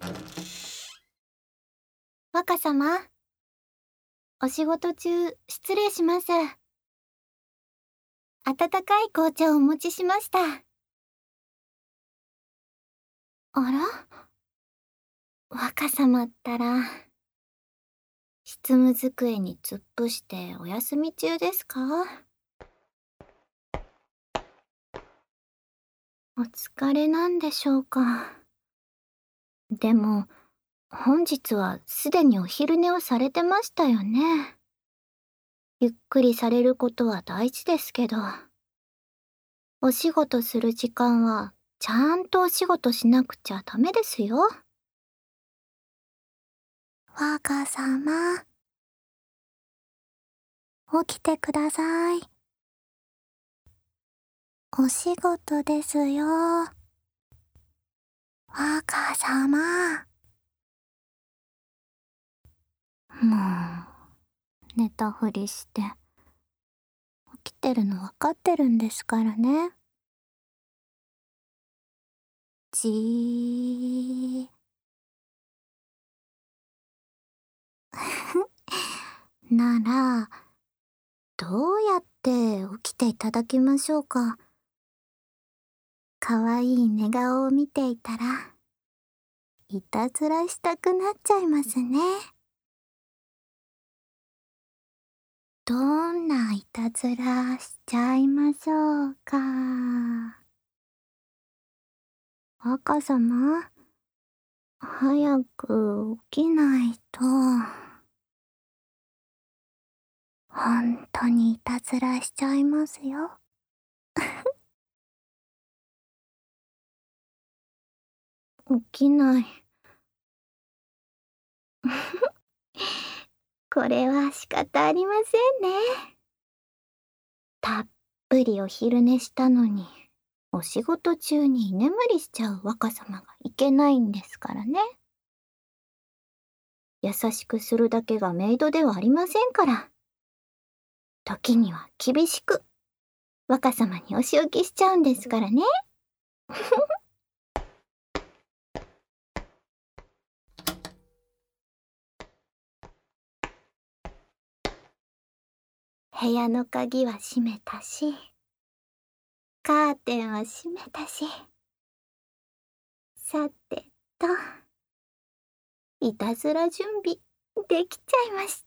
若様、お仕事中失礼します。温かい紅茶をお持ちしました。あら、若様ったら、執務机に突っ伏してお休み中ですか？お疲れなんでしょうか。でも、本日はすでにお昼寝をされてましたよね。ゆっくりされることは大事ですけど、お仕事する時間はちゃんとお仕事しなくちゃダメですよ。若様、起きてください。お仕事ですよ。若様。もう、寝たふりして。起きてるの分かってるんですからね。じー。なら、どうやって起きていただきましょうか。かわいい寝顔を見ていたら、いたずらしたくなっちゃいますね。どんないたずらしちゃいましょうか。若様、早く起きないと。本当にいたずらしちゃいますよ。起きない。これは仕方ありませんね。たっぷりお昼寝したのに、お仕事中に居眠りしちゃう若様がいけないんですからね。優しくするだけがメイドではありませんから。時には厳しく、若様にお仕置きしちゃうんですからね。部屋の鍵は閉めたし、カーテンは閉めたし。さてと、いたずら準備できちゃいました。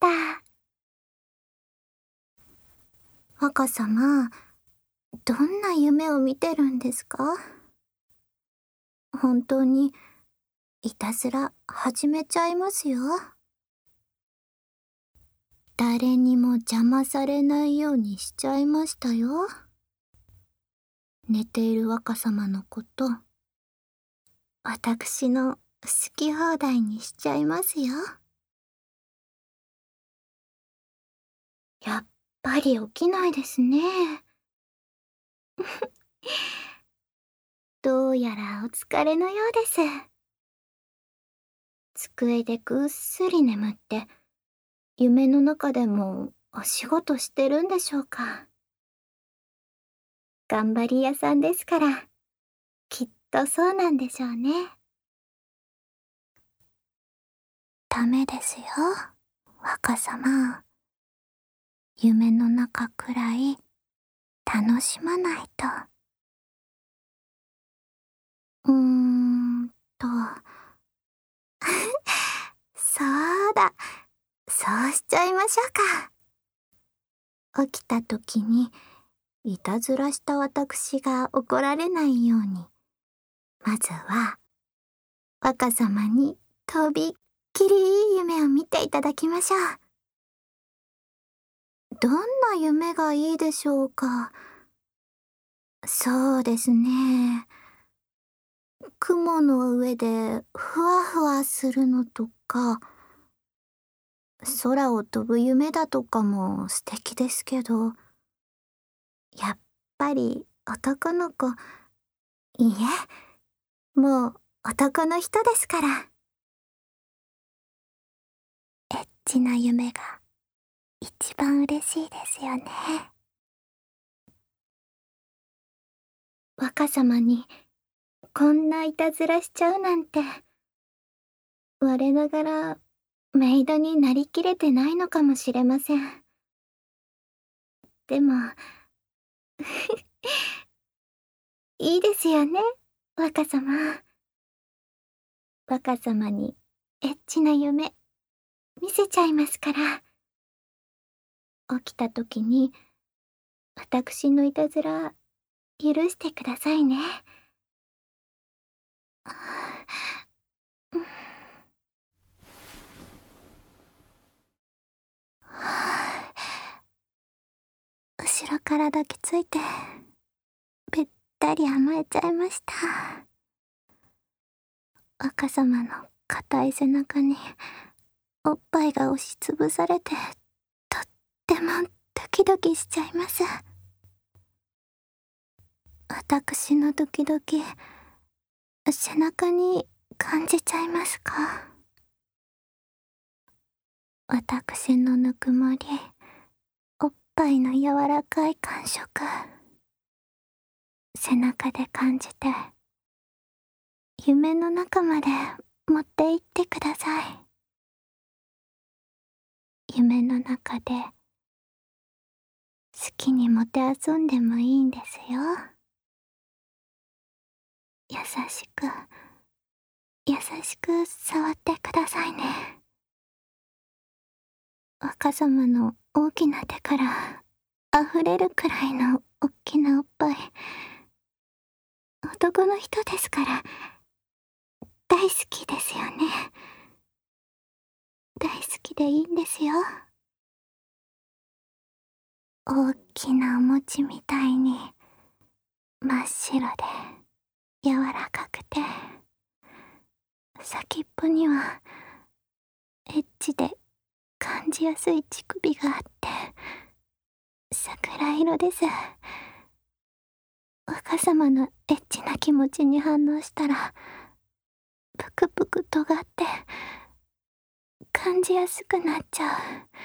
若様、どんな夢を見てるんですか？本当にいたずら始めちゃいますよ。誰にも邪魔されないようにしちゃいましたよ。寝ている若様のこと、私の好き放題にしちゃいますよ。やっぱり起きないですね。どうやらお疲れのようです。机でぐっすり眠って、夢の中でもお仕事してるんでしょうか。頑張り屋さんですから、きっとそうなんでしょうね。ダメですよ、若様。夢の中くらい楽しまないと。うーんと、そうだ、そうしちゃいましょうか。起きた時に、いたずらした私が怒られないように、まずは、若様にとびっきりいい夢を見ていただきましょう。どんな夢がいいでしょうか。そうですね。雲の上でふわふわするのとか、空を飛ぶ夢だとかも素敵ですけど、やっぱり男の子、いいえ、もう男の人ですから。エッチな夢が一番嬉しいですよね。若様にこんないたずらしちゃうなんて、 我ながらメイドになりきれてないのかもしれません。でも、いいですよね、若様。若様にエッチな夢見せちゃいますから。起きた時に私のいたずら許してくださいね。うん。後ろから抱きついてべったり甘えちゃいました。若様の硬い背中におっぱいが押しつぶされて、とってもドキドキしちゃいます。私のドキドキ、背中に感じちゃいますか？私のぬくもり、おっぱいの柔らかい感触、背中で感じて、夢の中まで持って行ってください。夢の中で好きにもてあそんでもいいんですよ。優しく、優しく触ってくださいね。若様の大きな手から溢れるくらいのおっきなおっぱい。男の人ですから大好きですよね。大好きでいいんですよ。大きなお餅みたいに真っ白で柔らかくて、先っぽにはエッチで感じやすい乳首があって桜色です。若様のエッチな気持ちに反応したらぷくぷく尖って感じやすくなっちゃう。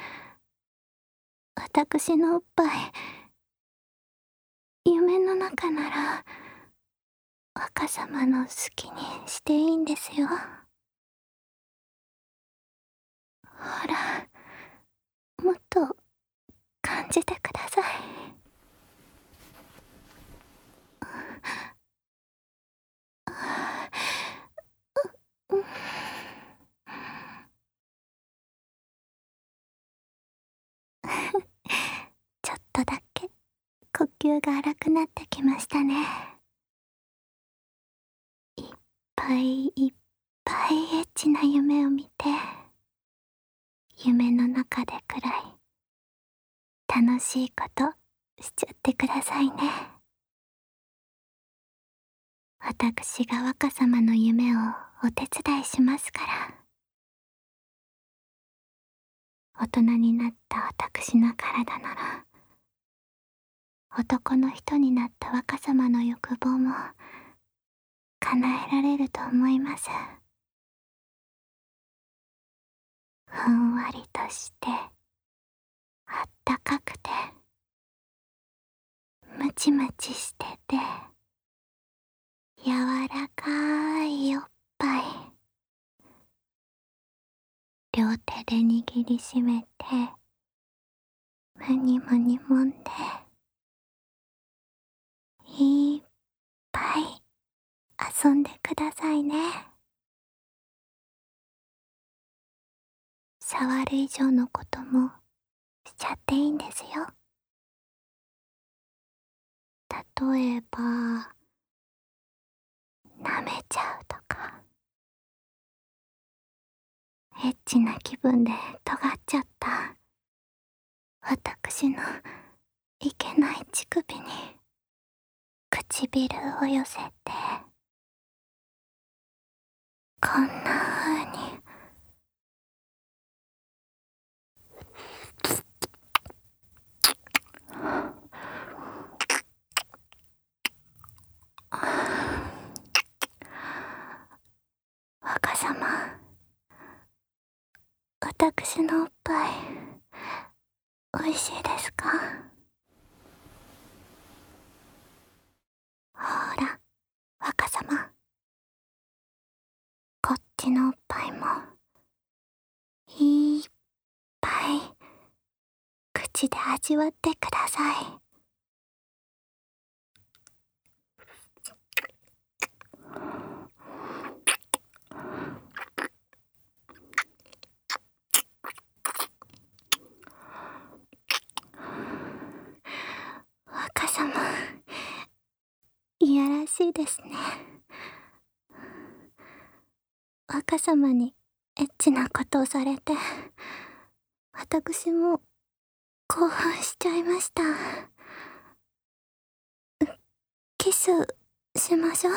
私のおっぱい、夢の中なら若様の好きにしていいんですよ。ほら、もっと感じてください。うん。ちょっとだけ呼吸が荒くなってきましたね。いっぱいいっぱいエッチな夢を見て、夢の中でくらい楽しいことしちゃってくださいね。私が若様の夢をお手伝いしますから。大人になった私の体なら、男の人になった若様の欲望も叶えられると思います。ふんわりとしてあったかくてムチムチしてて柔らかいおっぱい、両手で握りしめてむにむにもんでいっぱい遊んでくださいね。触る以上のこともしちゃっていいんですよ。例えば舐めちゃうとか、エッチな気分で尖っちゃった私のいけない乳首に唇を寄せて、こんな風に若様、私のおっぱいおいしいですか？ほら、若様、こっちのおっぱいも味わってください。若様、いやらしいですね。若様にエッチなことをされて、私も興奮しちゃいました。キスしましょう。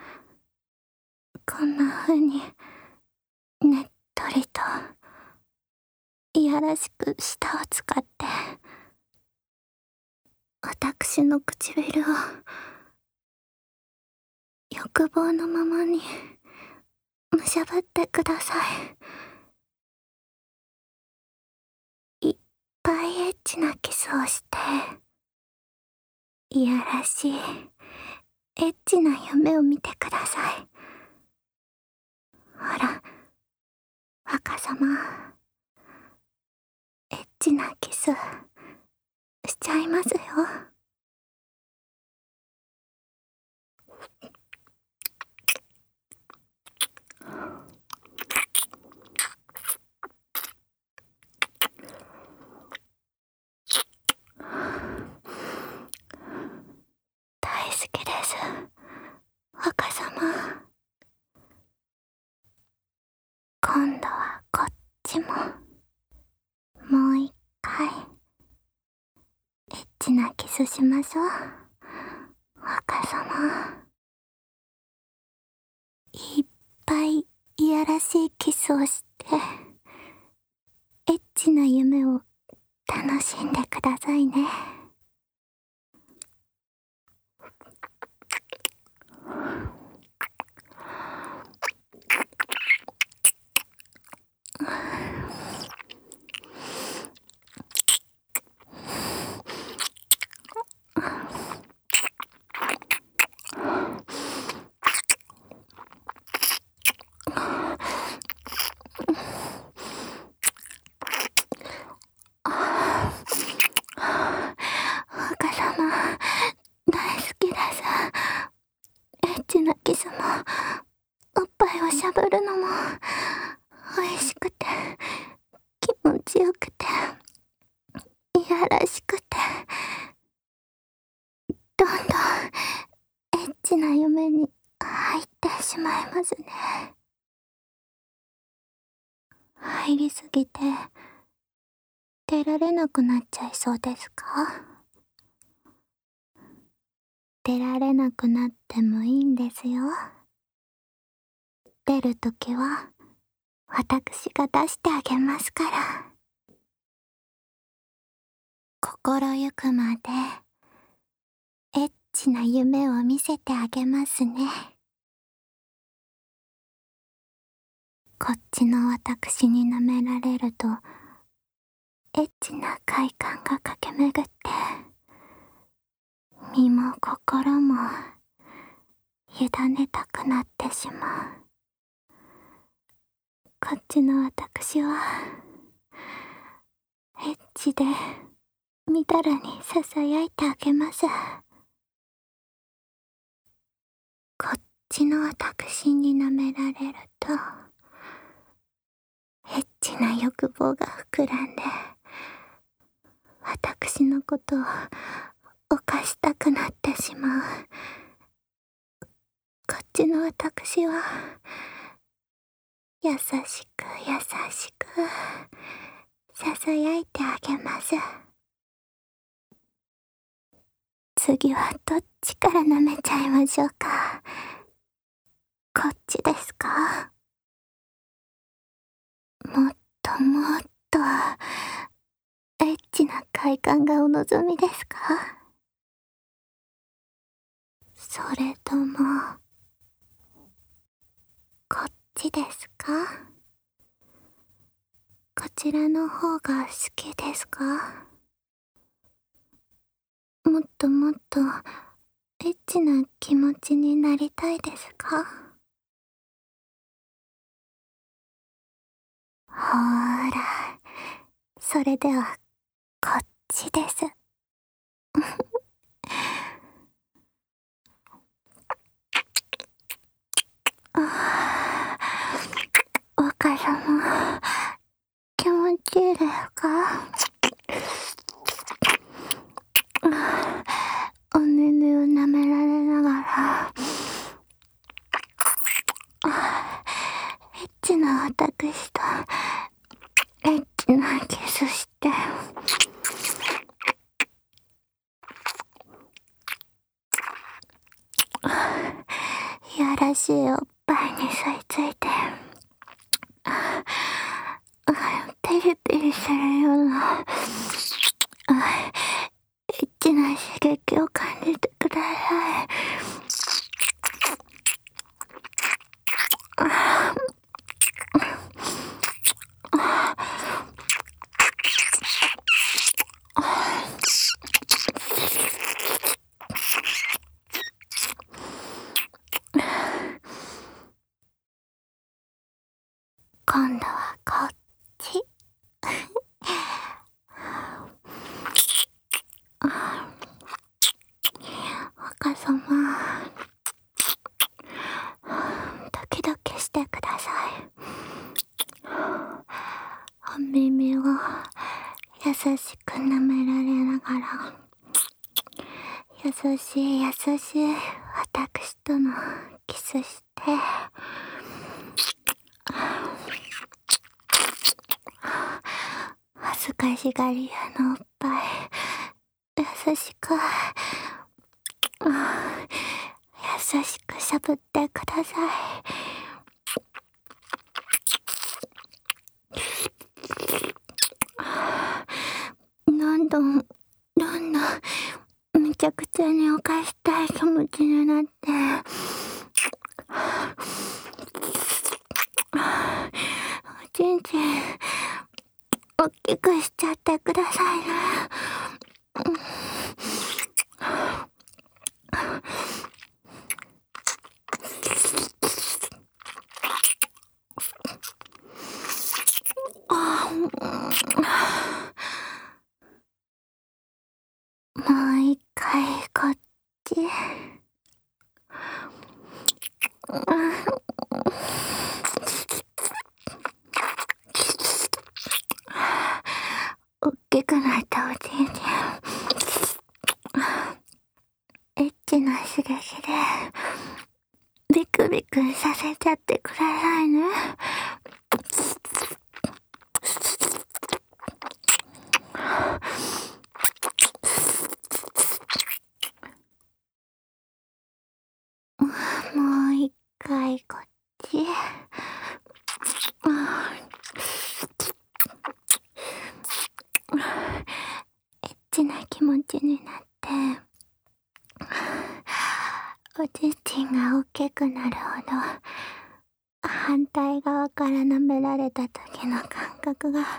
こんな風にねっとりといやらしく舌を使って私の唇を欲望のままにむしゃぶってください。いっぱいエッチなキスをしていやらしいエッチな夢を見てください。ほら、若様、エッチなキスしちゃいますよ。大好きです、若様。今度はこっちももう一回エッチなキスしましょう。若様、いっぱいいやらしいキスをしてエッチな夢を楽しんでくださいね。若様、大好きです。エッチなキスもおっぱいをしゃぶるのも美味しくて気持ちよくていやらしくて、どんどんエッチな夢に入ってしまいますね。入りすぎて出られなくなっちゃいそうですか？出られなくなってもいいんですよ。出るときは私が出してあげますから。心ゆくまでエッチな夢を見せてあげますね。こっちの私に舐められるとエッチな快感が駆け巡って身も心も委ねたくなってしまう。こっちの私はエッチでみだらにささやいてあげます。こっちの私に舐められるとエッチな欲望が膨らんで私のことを犯したくなってしまう。こっちの私は優しく優しくささやいてあげます。次はどっちから舐めちゃいましょうか。こっちですか？もっともっとエッチな快感がお望みですか？それともこっちですか？こちらの方が好きですか？もっともっとエッチな気持ちになりたいですか？ほーら、それではこっちしです。若様、気持ちいいですか？お耳を舐められながら、エッチな私とエッチなキスして、いやらしいおっぱいに吸い付いて、ピリピリするようなエッチな刺激を感じてください。今度はこっち。若様、ドキドキしてください。お耳を優しく舐められながら、優しい優しい私とのキスして、恥ずかしがり屋のおっぱい優しく優しくしゃぶってください。どんどんめちゃくちゃに犯したい気持ちになって、おちんちん大きくしちゃってくださいね。もう一回こっち。おっきくなったおちんちん、エッチな刺激でビクビクさせちゃってくださいね。もう一回こっち。エッチな気持ちになって、おちんちんが大きくなるほど、反対側から舐められた時の感覚が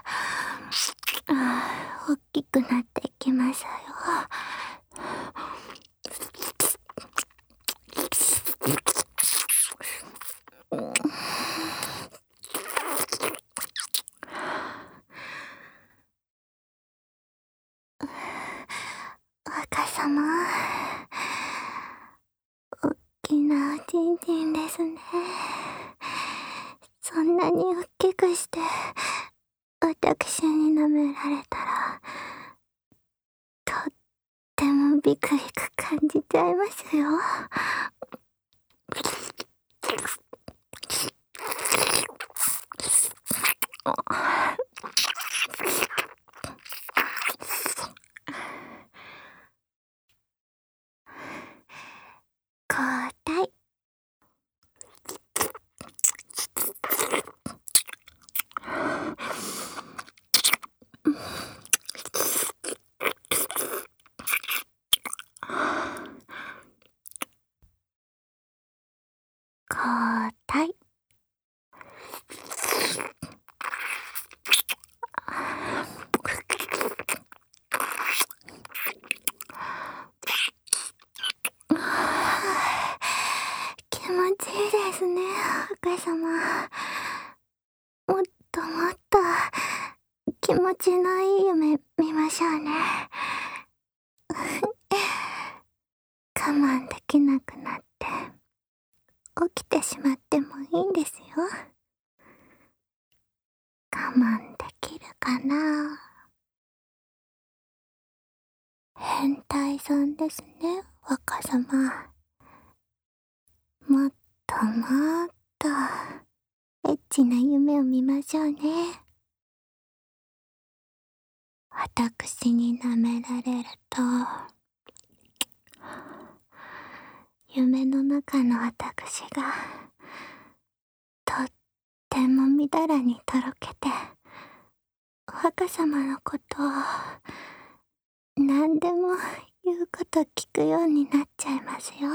大きくなっていきますよ。若様、おっきなおちんちんですね。そんなにおっきくして私に舐められたら、とってもビクビク感じちゃいますよ。交代。交代。気持ちいいですね、若様。もっともっと気持ちのいい夢見ましょうね。我慢できなくなって起きてしまってもいいんですよ。我慢できるかな。変態さんですね、若様。もっともっとエッチな夢を見ましょうね。私に舐められると、夢の中の私がとってもみだらにとろけて、若様のことを何でも言うこと聞くようになっちゃいますよ。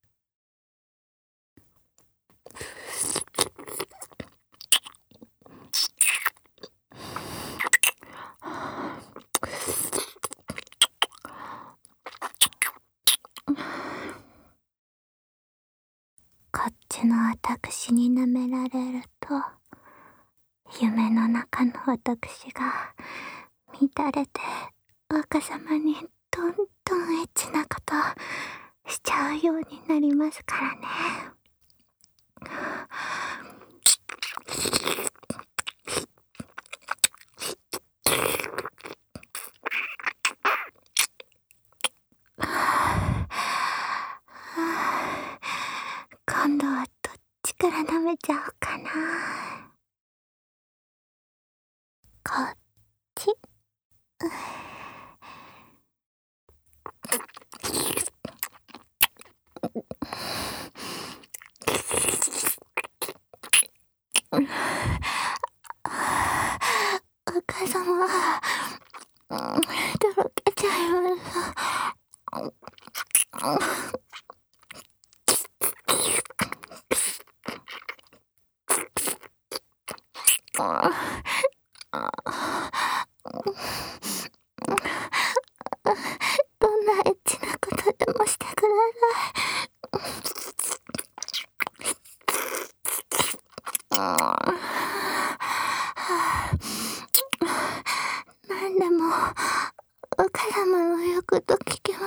こっちの私に舐められると、夢の中の私が乱れて若様にどんどんエッチなことしちゃうようになりますからね。今度はどっちから舐めちゃおうかな。こっち。若様、とろけちゃいます。どんなエッチなことでもしてください。何でも若様の言うこと聞きます。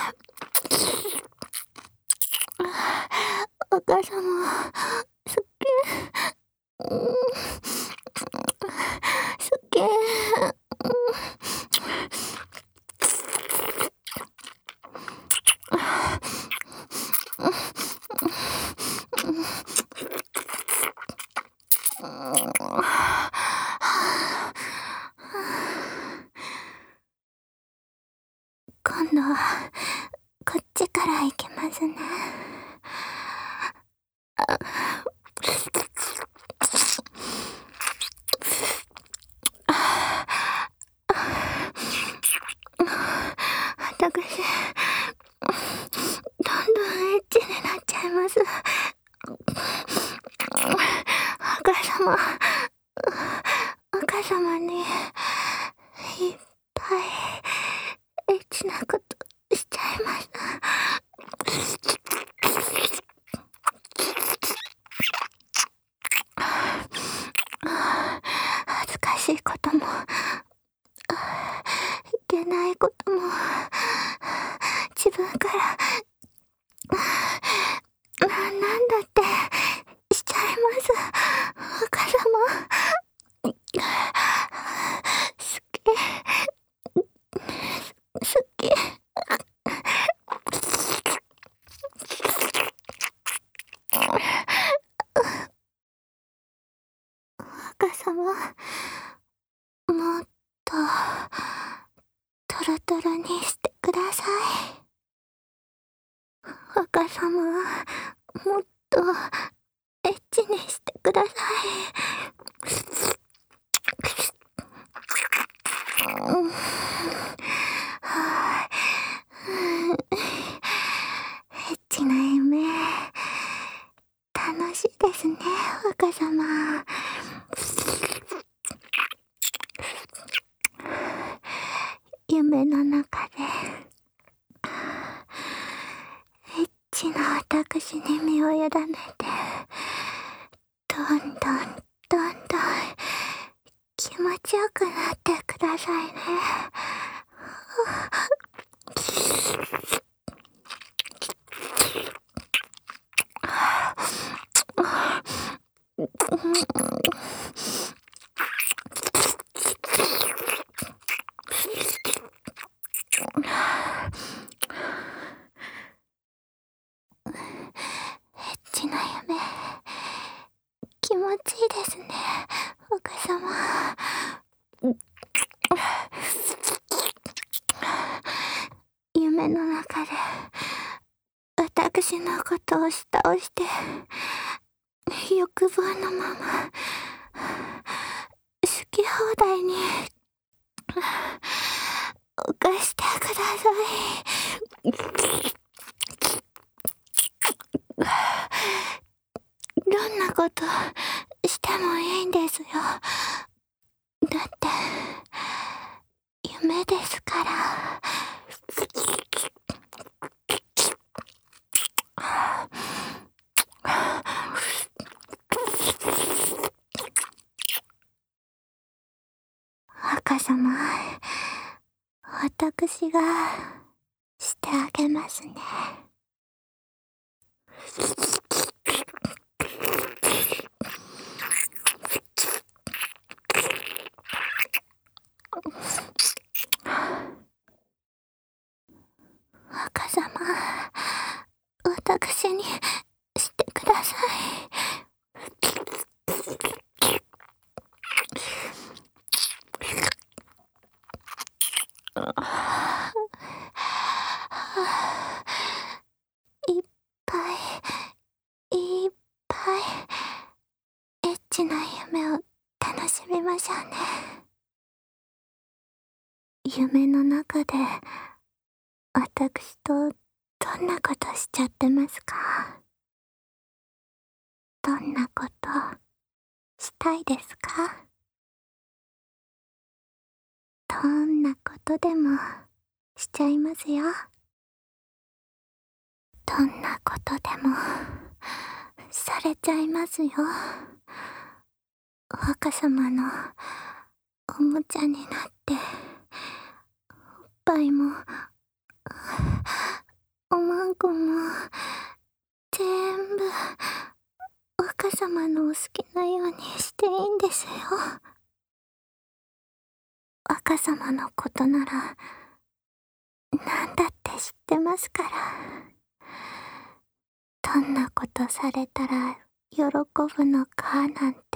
若様好き。好き。今度はこっちから行きますね。私、どんどんエッチになっちゃいます。若様にいっぱいエッチなことしちゃいました。恥ずかしいことも、いけないことも、自分からなんだってしちゃいます。若様。好き。好き。若様、もっとトロトロにしてください。若様、もっとエッチにしてください。エッチな夢、楽しいですね、若様。夢の中でエッチな私に身を委ねて、どんどん気持ちよくなってくださいね。エッチな夢、気持ちいいですね、若様。夢の中で私のことを押し倒して欲望のまま好き放題に犯してください。どんなことしてもいいんですよ。だって夢ですから。若様、私がしてあげますね。若様、私にしてください。いっぱいいっぱいエッチな夢を楽しみましょうね。夢の中で私とどんなことしちゃってますか？どんなことしたいですか？どんなことでもしちゃいますよ。どんなことでもされちゃいますよ。若様のおもちゃになっておっぱいもおまんこも全部若様のお好きなようにしていいんですよ。若様のことなら何だって知ってますから。どんなことされたら喜ぶのかなんて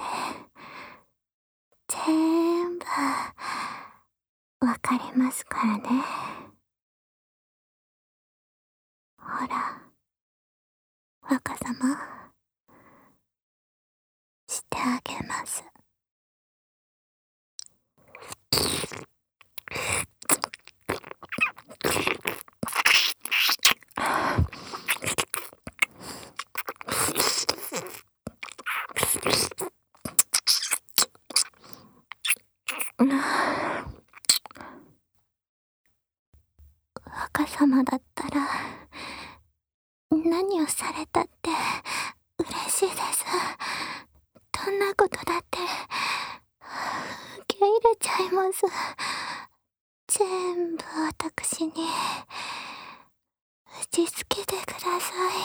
全部わかりますからね。ほら、若様、してあげます。若様だったら何をされたって嬉しいです。どんなことだって受け入れちゃいます。全部私に打ちつけてください。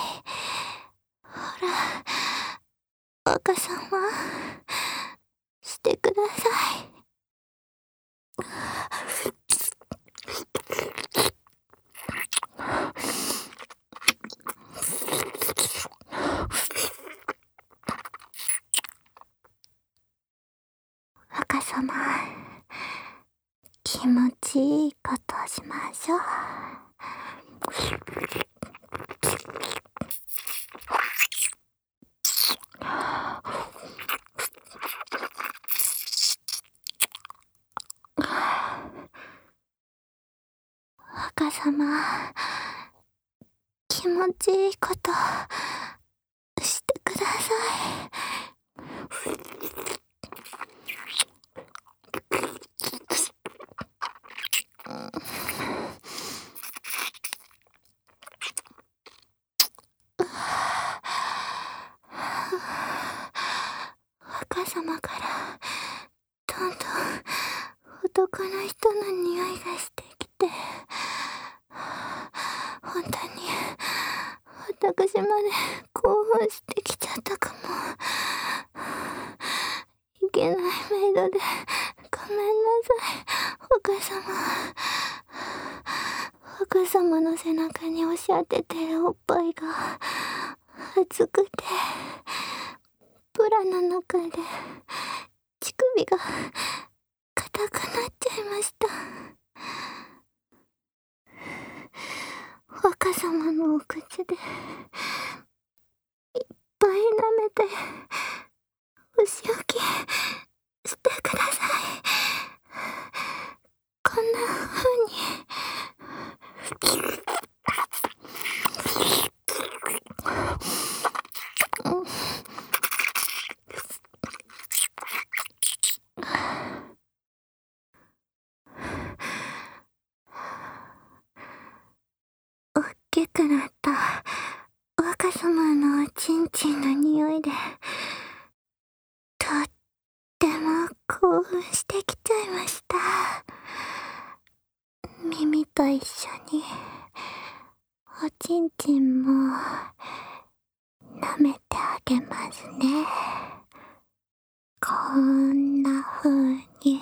ほら、若様、してください。若様、気持ちいいことをしましょう。若様、気持ちいいことしてください。若様からどんどん男の人の匂いがしてきて、本当に私まで興奮してきちゃったかも。いけないメイドでごめんなさい、若様。若様の背中に押し当ててるおっぱいが熱くて、ブラの中で乳首が硬くなっちゃいました。若様のお口でいっぱい舐めてお仕置きしてください。こんな風におっきくなった若様のおちんちんの匂いで、とっても興奮してきちゃいました。耳と一緒におちんちんも舐めてあげますね。こんな風に。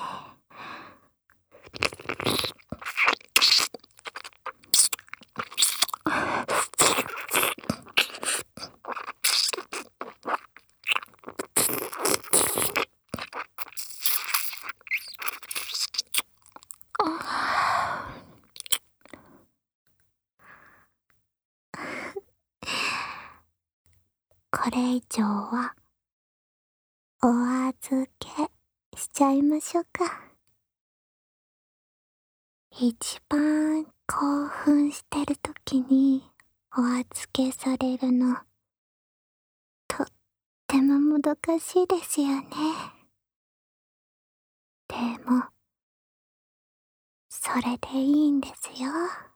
これ以上はお預けしちゃいましょうか。一番興奮してる時にお預けされるの、とってももどかしいですよね。でもそれでいいんですよ。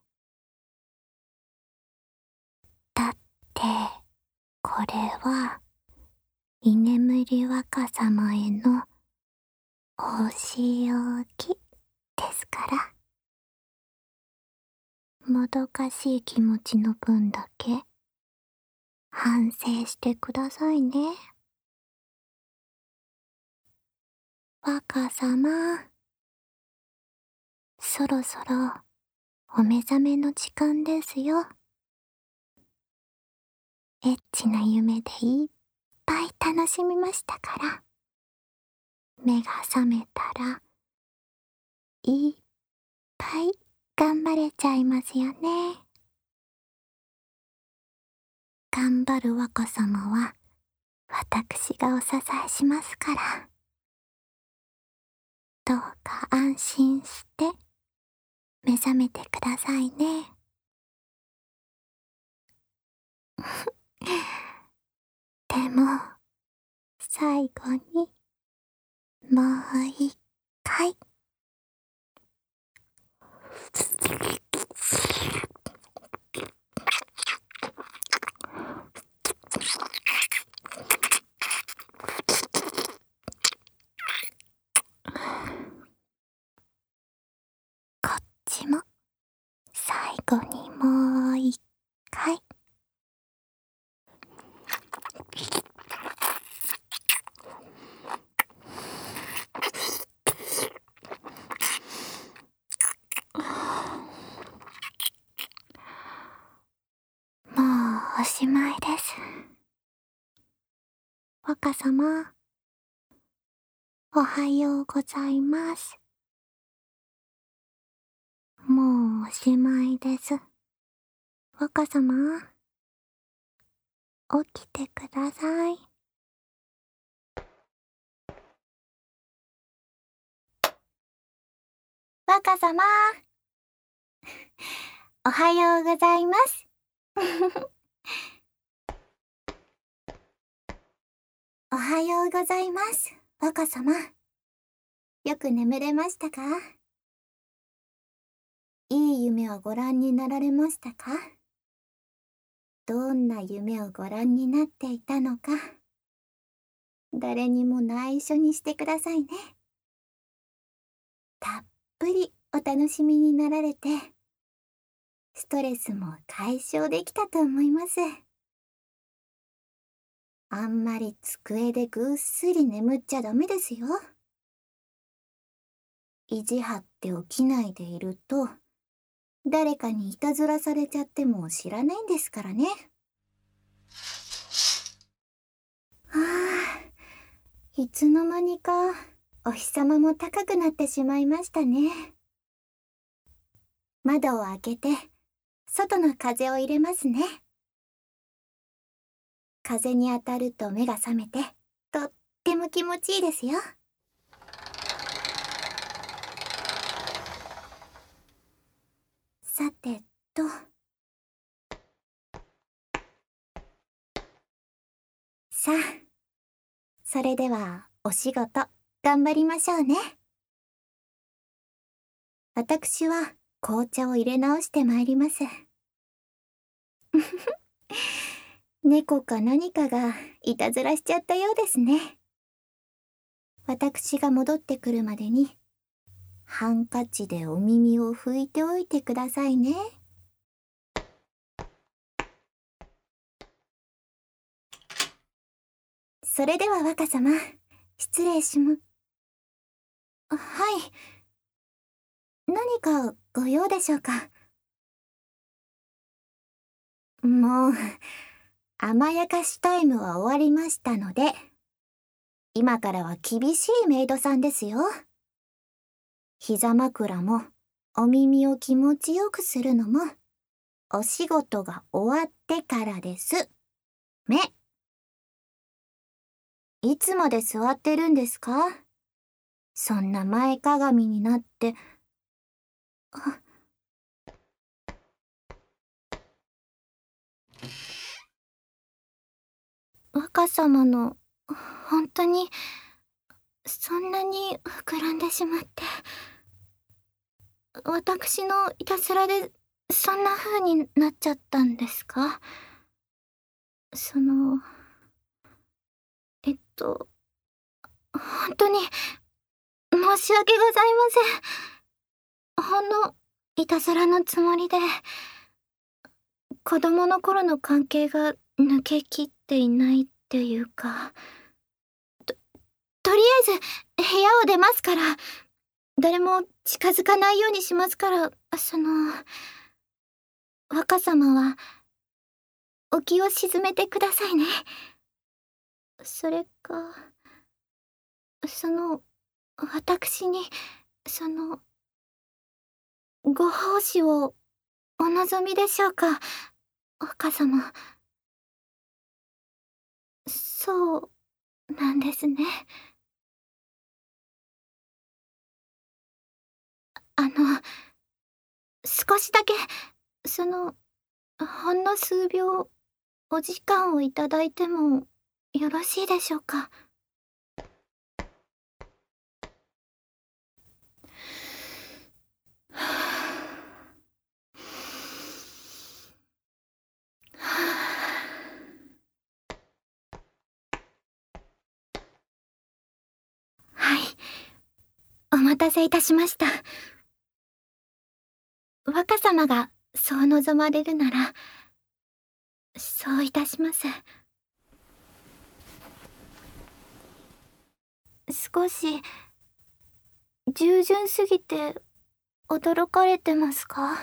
だってこれは居眠り若様へのお仕置きですから、もどかしい気持ちの分だけ反省してくださいね。若様、そろそろお目覚めの時間ですよ。エッチな夢でいっぱい楽しみましたから、目が覚めたらいっぱい頑張れちゃいますよね。頑張る若様は私がお支えしますから、どうか安心して目覚めてくださいね。でも最後にもう一回。こっちも最後にもう一回。もうおしまいです。若様、おはようございます。もうおしまいです。若様、起きてください。若様、おはようございます。おはようございます、若様。よく眠れましたか？いい夢をご覧になられましたか？どんな夢をご覧になっていたのか、誰にも内緒にしてくださいね。たっぷりお楽しみになられて、ストレスも解消できたと思います。あんまり机でぐっすり眠っちゃダメですよ。意地張って起きないでいると、誰かにいたずらされちゃっても知らないんですからね。はあ、いつの間にかお日様も高くなってしまいましたね。窓を開けて外の風を入れますね。風に当たると目が覚めてとっても気持ちいいですよ。さてと、さあ、それではお仕事頑張りましょうね。私は紅茶を入れ直してまいります。猫か何かがいたずらしちゃったようですね。私が戻ってくるまでにハンカチでお耳を拭いておいてくださいね。それでは若様、失礼しま。はい。何かご用でしょうか。もう、甘やかしタイムは終わりましたので、今からは厳しいメイドさんですよ。膝枕も、お耳を気持ちよくするのも、お仕事が終わってからです。目。いつまで座ってるんですか？そんな前かがみになって。あ、若様の、本当に、そんなに膨らんでしまって。私のいたずらで、そんな風になっちゃったんですか？その、えっと、本当に、申し訳ございません。ほんの、いたずらのつもりで、子供の頃の関係が抜けきっていないっていうか、とりあえず、部屋を出ますから、誰も近づかないようにしますから、若様は、お気を沈めてくださいね。それか、私に、その、ご奉仕をお望みでしょうか、若様。そうなんですね。あの、少しだけ、その、ほんの数秒、お時間をいただいてもよろしいでしょうか。はい、お待たせいたしました。若様がそう望まれるなら、そういたします。少し、従順すぎて驚かれてますか？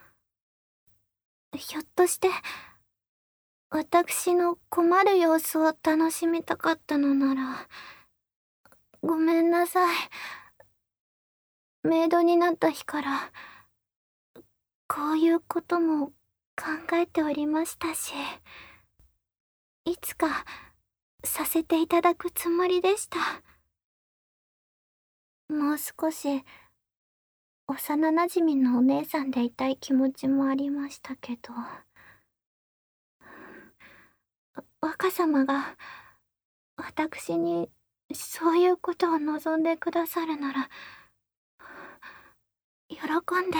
ひょっとして、私の困る様子を楽しみたかったのなら、ごめんなさい。メイドになった日から、こういうことも考えておりましたし、いつかさせていただくつもりでした。もう少し、幼馴染のお姉さんでいたい気持ちもありましたけど、若様が、私に、そういうことを望んでくださるなら、喜んで。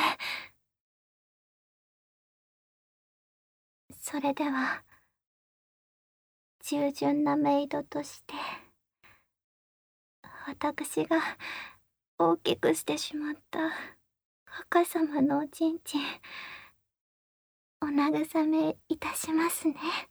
それでは、従順なメイドとして、私が大きくしてしまった若様のおちんちん、お慰めいたしますね。